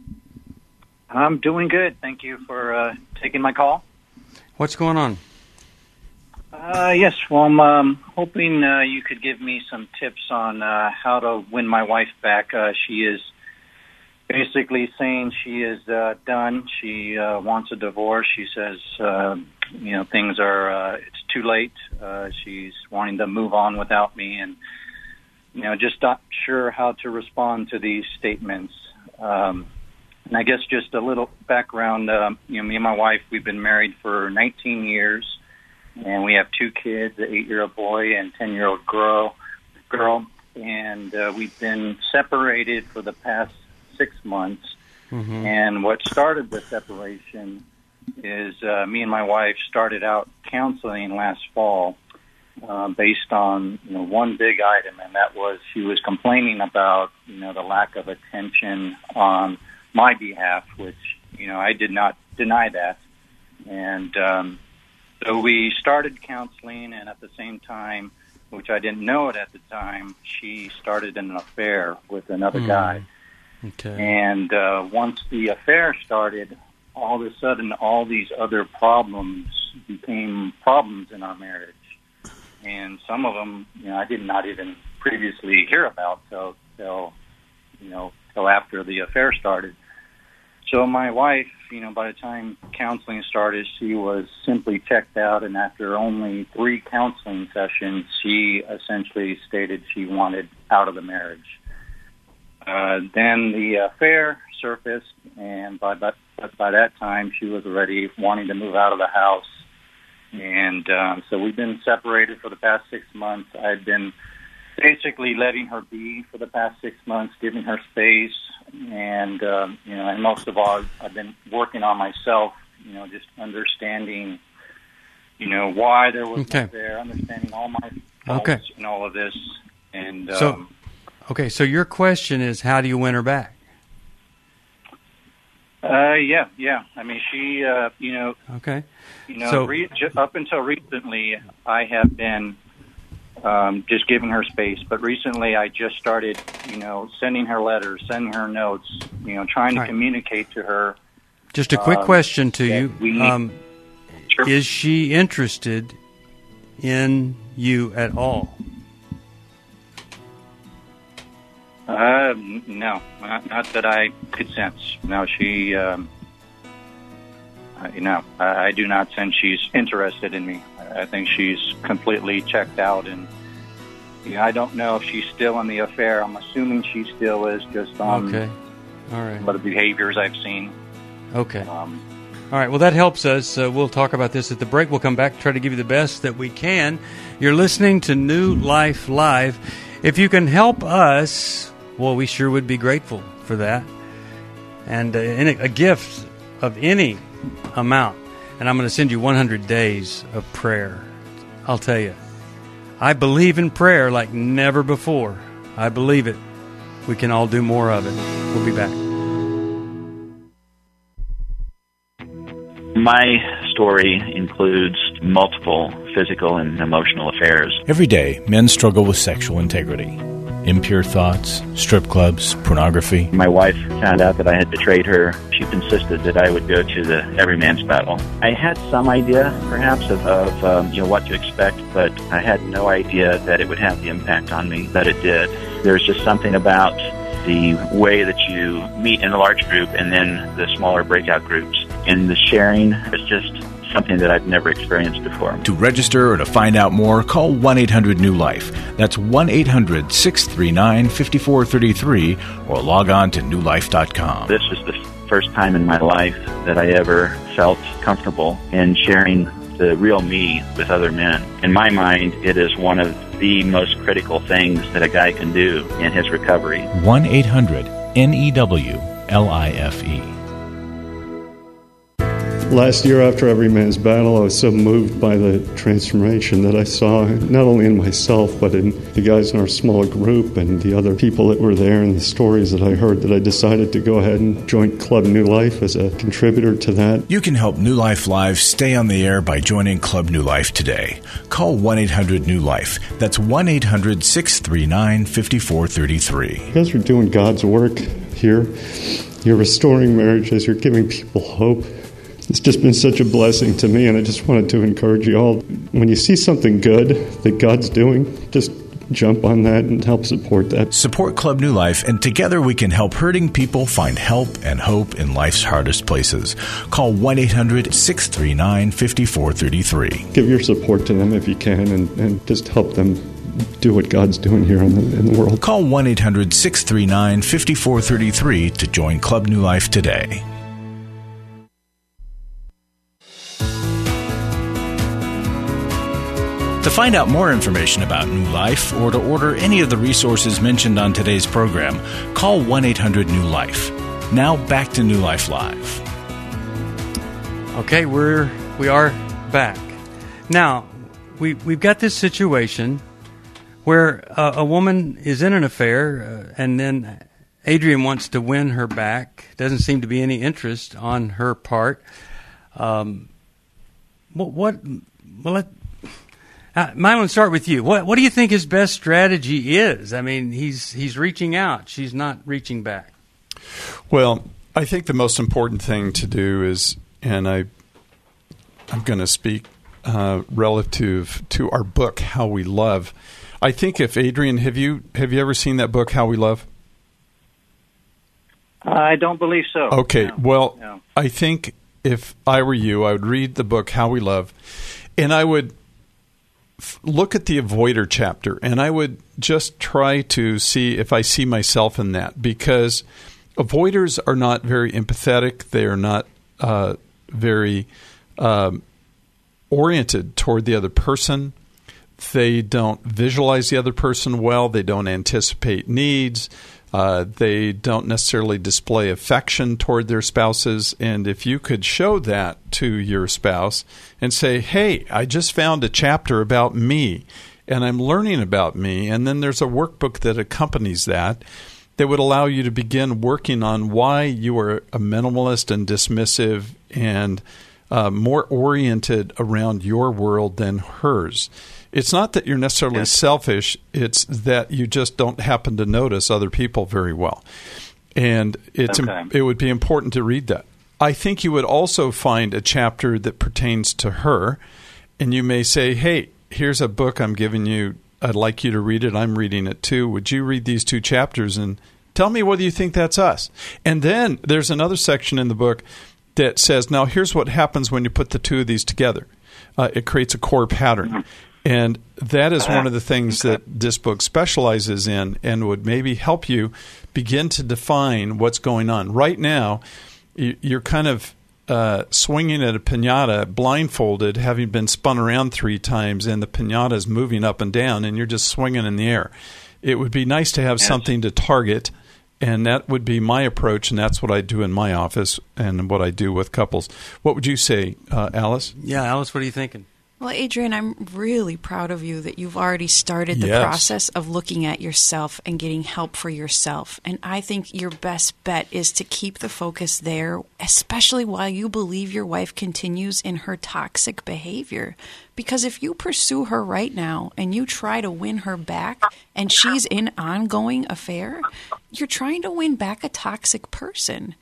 I'm doing good. Thank you for uh, taking my call. What's going on? Uh, yes, well, I'm um, hoping uh, you could give me some tips on uh, how to win my wife back. Uh, she is basically saying she is uh, done. She uh, wants a divorce. She says, uh, you know, things are, uh, it's too late. Uh, she's wanting to move on without me, and, you know, just not sure how to respond to these statements. Um, and I guess just a little background, um, you know, me and my wife, we've been married for nineteen years. And we have two kids, an eight-year-old boy and ten-year-old girl. Girl, and uh, we've been separated for the past six months. Mm-hmm. And what started the separation is uh, me and my wife started out counseling last fall uh, based on you know one big item, and that was she was complaining about you know the lack of attention on my behalf, which you know I did not deny that, and. Um, So we started counseling, and at the same time, which I didn't know it at the time, she started an affair with another mm. guy. Okay. And uh, once the affair started, all of a sudden, all these other problems became problems in our marriage. And some of them, you know, I did not even previously hear about till, till you know, till after the affair started. So my wife, you know, by the time counseling started, she was simply checked out, and after only three counseling sessions, she essentially stated she wanted out of the marriage. Uh, then the affair surfaced, and by that, by that time, she was already wanting to move out of the house. And um, so we've been separated for the past six months. I've been basically letting her be for the past six months, giving her space, and um, you know, and most of all, I've been working on myself. You know, just understanding, you know, why there was okay. there, understanding all my faults okay. in all of this, and um, so okay. So your question is, how do you win her back? Uh, yeah, yeah. I mean, she, uh, you know, okay. You know, so, re- up until recently, I have been. Um, just giving her space. But recently I just started, you know, sending her letters, sending her notes, you know, trying to right. communicate to her. Just a quick um, question to you. We, um, sure. Is she interested in you at all? Uh, no, not, not that I could sense. No, she, um, uh, you know, I, I do not sense she's interested in me. I think she's completely checked out, and you know, I don't know if she's still in the affair. I'm assuming she still is, just on okay. All right. some of the behaviors I've seen. Okay. Um, All right. Well, that helps us. Uh, we'll talk about this at the break. We'll come back, try to give you the best that we can. You're listening to New Life Live. If you can help us, well, we sure would be grateful for that. And uh, any, a gift of any amount. And I'm going to send you one hundred days of prayer. I'll tell you, I believe in prayer like never before. I believe it. We can all do more of it. We'll be back. My story includes multiple physical and emotional affairs. Every day, men struggle with sexual integrity. Impure thoughts, strip clubs, pornography. My wife found out that I had betrayed her. She insisted that I would go to the every man's battle. I had some idea, perhaps, of, of um, you know what to expect, but I had no idea that it would have the impact on me that it did. There's just something about the way that you meet in a large group and then the smaller breakout groups. And the sharing is just something that I've never experienced before. To register or to find out more, call one eight hundred new life. That's one eight hundred six three nine five four three three or log on to new life dot com. This was the first time in my life that I ever felt comfortable in sharing the real me with other men. In my mind, it is one of the most critical things that a guy can do in his recovery. one eight hundred N E W L I F E. Last year after Every Man's Battle, I was so moved by the transformation that I saw, not only in myself, but in the guys in our small group and the other people that were there and the stories that I heard, that I decided to go ahead and join Club New Life as a contributor to that. You can help New Life Live stay on the air by joining Club New Life today. Call one eight hundred new life. That's one eight hundred six three nine five four three three. You guys are doing God's work here. You're restoring marriages. You're giving people hope. It's just been such a blessing to me, and I just wanted to encourage you all. When you see something good that God's doing, just jump on that and help support that. Support Club New Life, and together we can help hurting people find help and hope in life's hardest places. Call one eight hundred six three nine five four three three. Give your support to them if you can, and, and just help them do what God's doing here in the, in the world. Call one eight hundred six three nine five four three three to join Club New Life today. To find out more information about New Life or to order any of the resources mentioned on today's program, call one eight hundred new life. Now back to New Life Live. Okay, we're we are back. Now, we we've got this situation where uh, a woman is in an affair, uh, and then Adrian wants to win her back. Doesn't seem to be any interest on her part. Um, what? what well, let. Uh, Mylon, start with you. What What do you think his best strategy is? I mean, he's he's reaching out. She's not reaching back. Well, I think the most important thing to do is, and I, I'm going to speak uh, relative to our book, How We Love. I think if Adrian, have you have you ever seen that book, How We Love? I don't believe so. Okay. No. Well, No. I think if I were you, I would read the book, How We Love, and I would look at the avoider chapter, and I would just try to see if I see myself in that, because avoiders are not very empathetic. They are not uh, very um, oriented toward the other person. They don't visualize the other person well. They don't anticipate needs. Uh, they don't necessarily display affection toward their spouses. And if you could show that to your spouse and say, hey, I just found a chapter about me, and I'm learning about me, and then there's a workbook that accompanies that, that would allow you to begin working on why you are a minimalist and dismissive and uh, more oriented around your world than hers. It's not that you're necessarily yes. selfish. It's that you just don't happen to notice other people very well. And it's okay. it would be important to read that. I think you would also find a chapter that pertains to her, and you may say, hey, here's a book I'm giving you. I'd like you to read it. I'm reading it too. Would you read these two chapters and tell me whether you think that's us? And then there's another section in the book that says, now here's what happens when you put the two of these together. Uh, it creates a core pattern. Mm-hmm. And that is one of the things that this book specializes in and would maybe help you begin to define what's going on. Right now, you're kind of uh, swinging at a piñata blindfolded, having been spun around three times, and the piñata is moving up and down, and you're just swinging in the air. It would be nice to have yes. something to target, and that would be my approach, and that's what I do in my office and what I do with couples. What would you say, uh, Alice? Yeah, Alice, what are you thinking? Well, Adrian, I'm really proud of you that you've already started the yes. process of looking at yourself and getting help for yourself. And I think your best bet is to keep the focus there, especially while you believe your wife continues in her toxic behavior. Because if you pursue her right now and you try to win her back and she's in ongoing affair, you're trying to win back a toxic person.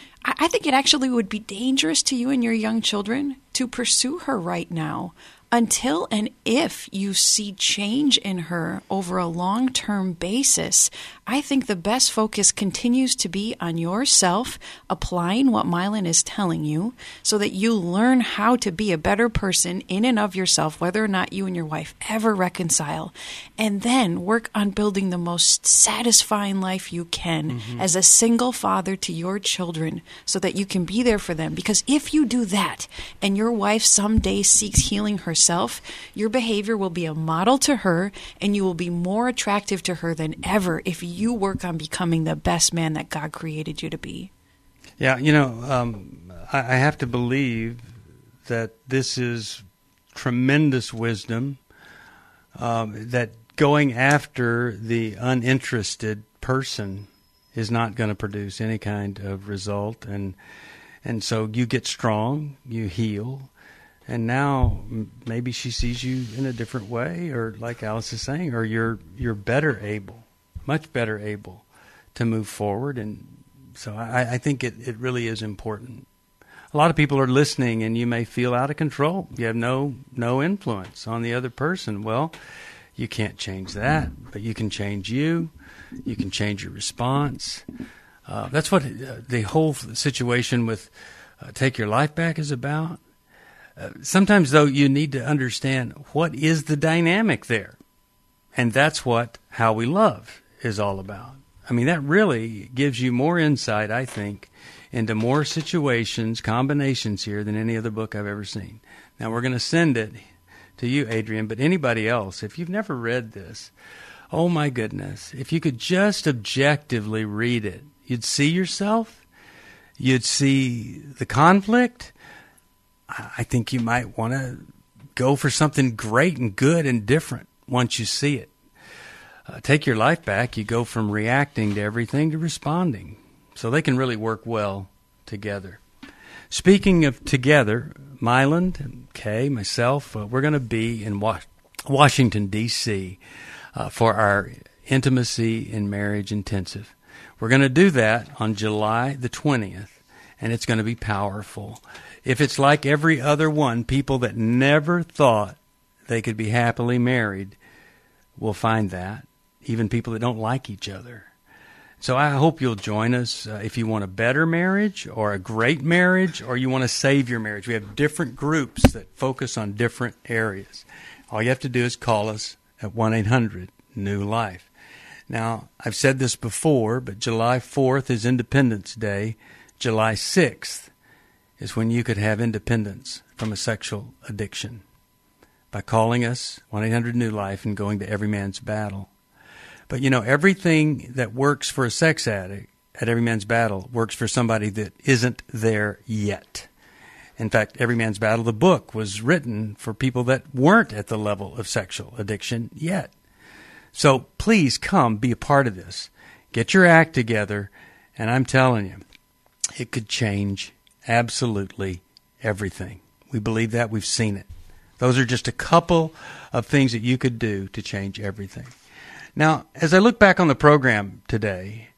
I think it actually would be dangerous to you and your young children to pursue her right now until and if you see change in her over a long-term basis. I think the best focus continues to be on yourself, applying what Mylon is telling you so that you learn how to be a better person in and of yourself, whether or not you and your wife ever reconcile, and then work on building the most satisfying life you can mm-hmm. as a single father to your children so that you can be there for them. Because if you do that and your wife someday seeks healing herself, your behavior will be a model to her and you will be more attractive to her than ever if you work on becoming the best man that God created you to be. Yeah, you know, um, I, I have to believe that this is tremendous wisdom, um, that going after the uninterested person is not going to produce any kind of result. And and so you get strong, you heal, and now m- maybe she sees you in a different way, or like Alice is saying, or you're you're better able, much better able to move forward. And so I, I think it, it really is important. A lot of people are listening, and you may feel out of control. You have no no influence on the other person. Well, you can't change that, but you can change you. You can change your response. Uh, that's what uh, the whole situation with uh, Take Your Life Back is about. Uh, sometimes, though, you need to understand what is the dynamic there. And that's what How We Love is all about. I mean, that really gives you more insight, I think, into more situations, combinations here than any other book I've ever seen. Now, we're going to send it to you, Adrian, but anybody else, if you've never read this, oh my goodness, if you could just objectively read it, you'd see yourself, you'd see the conflict. I think you might want to go for something great and good and different once you see it. Uh, Take Your Life Back, you go from reacting to everything to responding. So they can really work well together. Speaking of together, Myland, Kay, myself, uh, we're going to be in wa- Washington, D C uh, for our Intimacy in Marriage Intensive. We're going to do that on July the twentieth, and it's going to be powerful. If it's like every other one, people that never thought they could be happily married will find that, even people that don't like each other. So I hope you'll join us uh, if you want a better marriage or a great marriage, or you want to save your marriage. We have different groups that focus on different areas. All you have to do is call us at one eight hundred new life. Now, I've said this before, but July fourth is Independence Day. July sixth is when you could have independence from a sexual addiction by calling us, one eight hundred new life, and going to Every Man's Battle. But, you know, everything that works for a sex addict at Every Man's Battle works for somebody that isn't there yet. In fact, Every Man's Battle, the book, was written for people that weren't at the level of sexual addiction yet. So please come be a part of this. Get your act together, and I'm telling you, it could change absolutely everything. We believe that. We've seen it. Those are just a couple of things that you could do to change everything. Now, as I look back on the program today,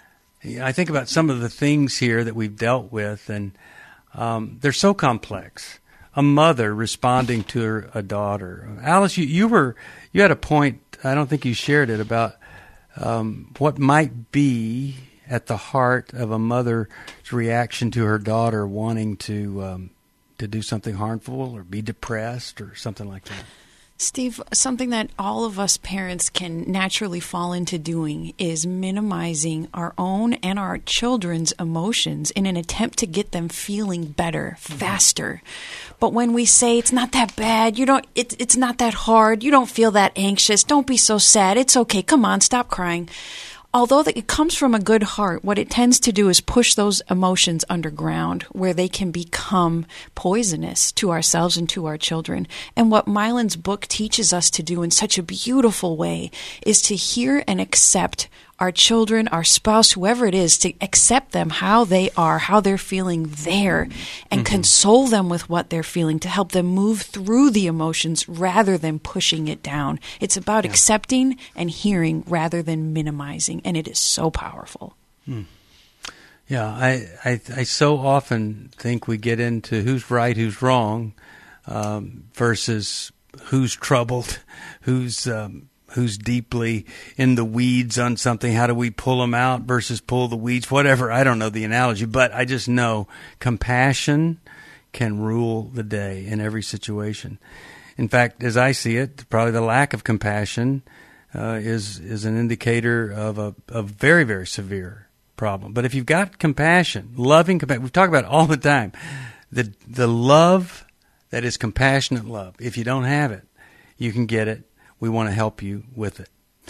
I think about some of the things here that we've dealt with, and um, they're so complex. A mother responding to her, a daughter. Alice, you, you were you had a point, I don't think you shared it, about um, what might be at the heart of a mother's reaction to her daughter wanting to um, to do something harmful or be depressed or something like that. Steve, something that all of us parents can naturally fall into doing is minimizing our own and our children's emotions in an attempt to get them feeling better, faster. But when we say it's not that bad, you don't, it, it's not that hard, you don't feel that anxious, don't be so sad, it's okay, come on, stop crying. Although it comes from a good heart, what it tends to do is push those emotions underground where they can become poisonous to ourselves and to our children. And what Mylan's book teaches us to do in such a beautiful way is to hear and accept our children, our spouse, whoever it is, to accept them how they are, how they're feeling there, and mm-hmm. console them with what they're feeling to help them move through the emotions rather than pushing it down. It's about yeah. accepting and hearing rather than minimizing, and it is so powerful. Hmm. Yeah, I, I I so often think we get into who's right, who's wrong, um, versus who's troubled, who's... Um, who's deeply in the weeds on something. How do we pull them out versus pull the weeds? Whatever. I don't know the analogy, but I just know compassion can rule the day in every situation. In fact, as I see it, probably the lack of compassion uh, is is an indicator of a, a very, very severe problem. But if you've got compassion, loving compassion, we talk about it all the time, the the love that is compassionate love. If you don't have it, you can get it. We want to help you with it.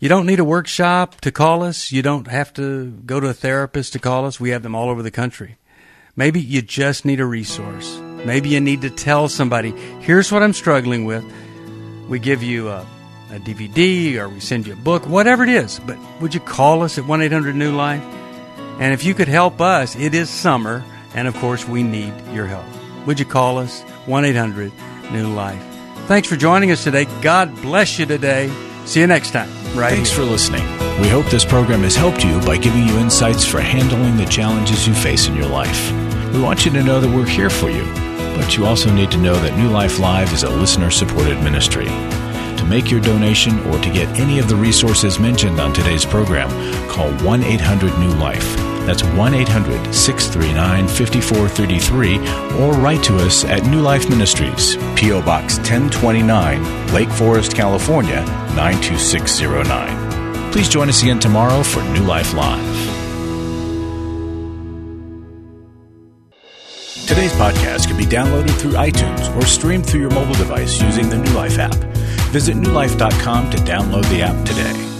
You don't need a workshop to call us. You don't have to go to a therapist to call us. We have them all over the country. Maybe you just need a resource. Maybe you need to tell somebody, here's what I'm struggling with. We give you a, a D V D or we send you a book, whatever it is. But would you call us at one eight hundred new life? And if you could help us, it is summer, and of course we need your help. Would you call us? one eight hundred new life. Thanks for joining us today. God bless you today. See you next time. Right Thanks here. for listening. We hope this program has helped you by giving you insights for handling the challenges you face in your life. We want you to know that we're here for you, but you also need to know that New Life Live is a listener-supported ministry. To make your donation or to get any of the resources mentioned on today's program, call one eight hundred new life. That's one eight hundred, six three nine, five four three three, or write to us at New Life Ministries, P O. Box ten twenty-nine, Lake Forest, California, nine two six zero nine. Please join us again tomorrow for New Life Live. Today's podcast can be downloaded through iTunes or streamed through your mobile device using the New Life app. Visit new life dot com to download the app today.